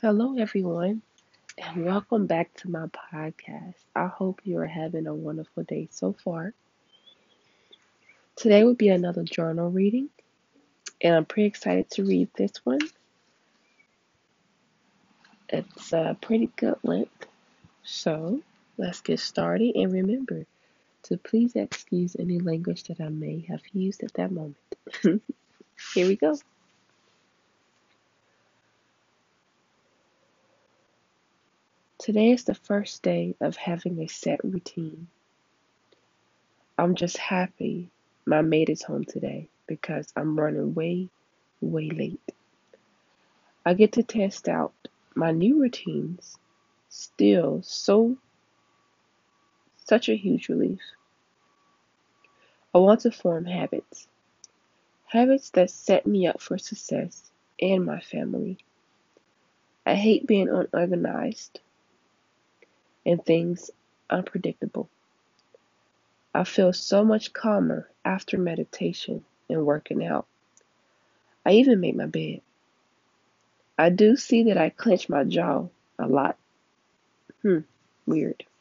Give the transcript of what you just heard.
Hello, everyone, and welcome back to my podcast. I hope you are having a wonderful day so far. Today will be another journal reading, and I'm pretty excited to read this one. It's a pretty good length, so let's get started. And remember to please excuse any language that I may have used at that moment. Here we go. Today is the first day of having a set routine. I'm just happy my maid is home today because I'm running way late. I get to test out my new routines. Still such a huge relief. I want to form habits. Habits that set me up for success and my family. I hate being unorganized and things unpredictable. I feel so much calmer after meditation and working out. I even make my bed. I do see that I clench my jaw a lot. Weird.